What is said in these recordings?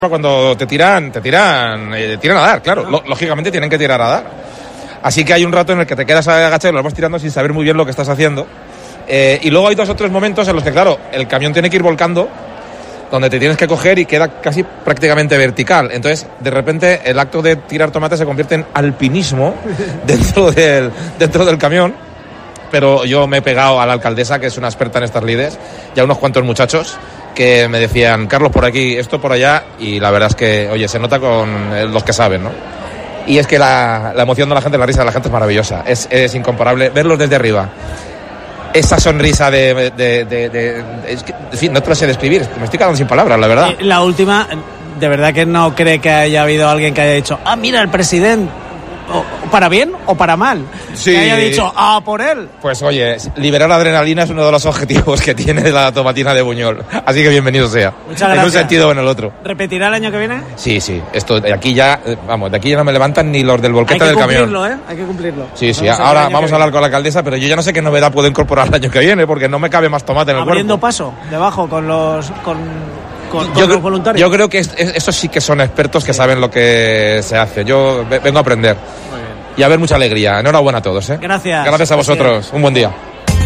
Cuando te tiran a dar, claro. Lógicamente tienen que tirar a dar. Así que hay un rato en el que te quedas agachado y los vas tirando sin saber muy bien lo que estás haciendo. Y luego hay 2 o 3 momentos en los que, claro, el camión tiene que ir volcando, donde te tienes que coger y queda casi prácticamente vertical. Entonces, de repente, el acto de tirar tomate se convierte en alpinismo dentro del camión. Pero yo me he pegado a la alcaldesa, que es una experta en estas lides, y a unos cuantos muchachos que me decían, Carlos, por aquí, esto por allá, y la verdad es que, oye, se nota con los que saben, ¿no? Y es que la emoción de la gente, la risa de la gente es maravillosa, es incomparable, verlos desde arriba. Esa sonrisa es que, en fin, no te lo sé describir, me estoy quedando sin palabras, la verdad. La última, de verdad que no cree que haya habido alguien que haya dicho, mira, el presidente, para bien o para mal, sí, que haya dicho, por él. Pues oye, liberar adrenalina es uno de los objetivos que tiene la tomatina de Buñol, así que bienvenido sea. Muchas gracias. En un sentido o en el otro. ¿Repetirá el año que viene? Sí, esto de aquí ya, de aquí ya no me levantan ni los del volquete del camión. Hay que cumplirlo. Sí, ahora vamos a hablar con la alcaldesa, pero yo ya no sé qué novedad puedo incorporar el año que viene, porque no me cabe más tomate en el cuerpo. Abriendo paso, debajo, con los voluntarios. Yo creo que estos sí que son expertos que saben lo que se hace. Yo vengo a aprender. Muy bien. Y a ver mucha alegría. Enhorabuena a todos, ¿eh? Gracias a vosotros. Un buen día.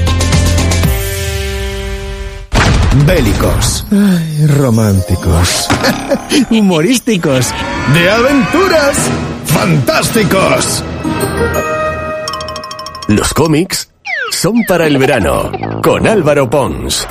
Bélicos. Ay, románticos. Humorísticos. De aventuras. Fantásticos. Los cómics son para el verano. Con Álvaro Pons.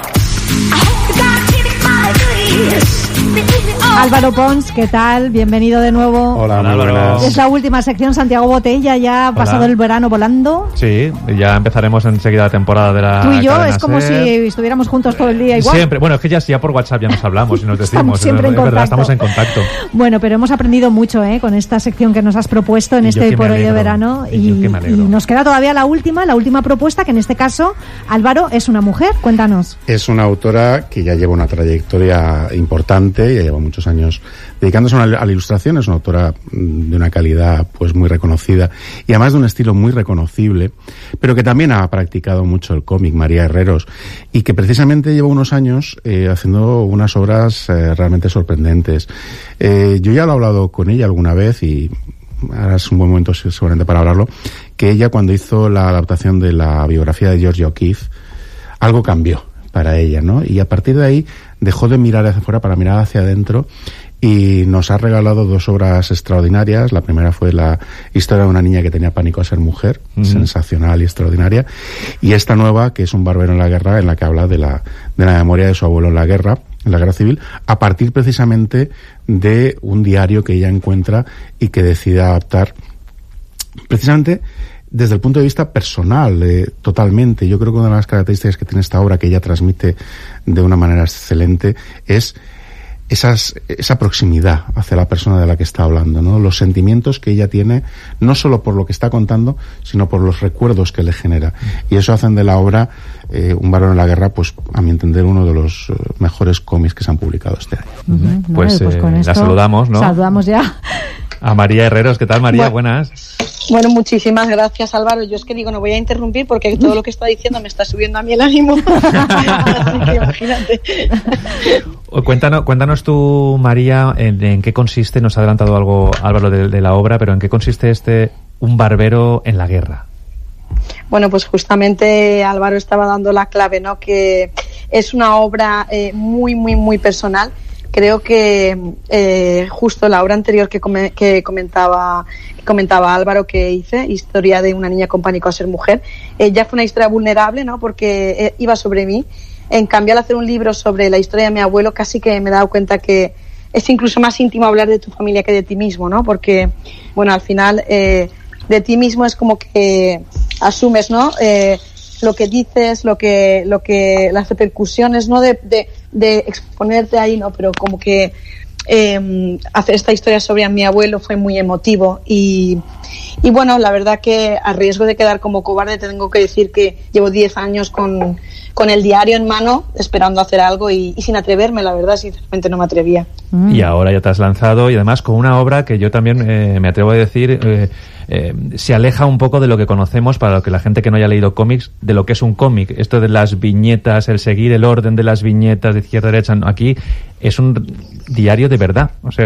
Álvaro Pons, ¿qué tal? Bienvenido de nuevo. Hola, Álvaro. Es la última sección, Santiago Botella, ya ha pasado el verano volando. Sí, ya empezaremos enseguida la temporada de la Tú y yo, cadena es como SER. Si estuviéramos juntos todo el día igual. Siempre, bueno, es que ya por WhatsApp ya nos hablamos y nos decimos. Estamos siempre en contacto. Verdad, estamos en contacto. Bueno, pero hemos aprendido mucho con esta sección que nos has propuesto en este por hoy de verano. Y nos queda todavía la última propuesta, que en este caso, Álvaro, es una mujer. Cuéntanos. Es una autora que ya lleva una trayectoria importante, ya lleva muchos años dedicándose a la ilustración. Es una autora de una calidad pues muy reconocida y además de un estilo muy reconocible, pero que también ha practicado mucho el cómic, María Herreros, y que precisamente lleva unos años haciendo unas obras realmente sorprendentes. Yo ya lo he hablado con ella alguna vez y ahora es un buen momento seguramente para hablarlo, que ella cuando hizo la adaptación de la biografía de Georgia O'Keeffe, algo cambió para ella, ¿no? Y a partir de ahí dejó de mirar hacia afuera para mirar hacia adentro y nos ha regalado 2 obras extraordinarias. La primera fue la historia de una niña que tenía pánico a ser mujer, sensacional y extraordinaria. Y esta nueva, que es un barbero en la guerra, en la que habla de la memoria de su abuelo en la guerra civil, a partir precisamente de un diario que ella encuentra y que decide adaptar precisamente desde el punto de vista personal, totalmente. Yo creo que una de las características que tiene esta obra, que ella transmite de una manera excelente, es esa proximidad hacia la persona de la que está hablando, ¿no? Los sentimientos que ella tiene, no solo por lo que está contando, sino por los recuerdos que le genera. Y eso hacen de la obra Un varón en la guerra, pues a mi entender, uno de los mejores cómics que se han publicado este año. Pues con la saludamos, ¿no? Saludamos ya a María Herreros. ¿Qué tal, María? Buenas. Bueno, muchísimas gracias, Álvaro. Yo es que digo, no voy a interrumpir porque todo lo que está diciendo me está subiendo a mí el ánimo. Así que imagínate. Cuéntanos tú, María, en qué consiste, nos ha adelantado algo Álvaro de la obra, pero en qué consiste Un barbero en la guerra. Bueno, pues justamente Álvaro estaba dando la clave, ¿no? Que es una obra muy, muy, muy personal. Creo que justo la obra anterior que comentaba Álvaro, que hice, Historia de una niña con pánico a ser mujer, ya fue una historia vulnerable, ¿no? Porque iba sobre mí. En cambio, al hacer un libro sobre la historia de mi abuelo, casi que me he dado cuenta que es incluso más íntimo hablar de tu familia que de ti mismo, ¿no? Porque, bueno, al final, de ti mismo es como que asumes, ¿no? Lo que dices, las repercusiones, ¿no? De exponerte ahí, ¿no? Pero como que hacer esta historia sobre mi abuelo fue muy emotivo y bueno, la verdad que a riesgo de quedar como cobarde tengo que decir que llevo 10 años con con el diario en mano, esperando hacer algo y sin atreverme, la verdad, sinceramente no me atrevía. Y ahora ya te has lanzado, y además con una obra que yo también me atrevo a decir se aleja un poco de lo que conocemos, para que la gente que no haya leído cómics, de lo que es un cómic. Esto de las viñetas, el seguir el orden de las viñetas de izquierda a derecha, aquí es un diario de verdad. O sea,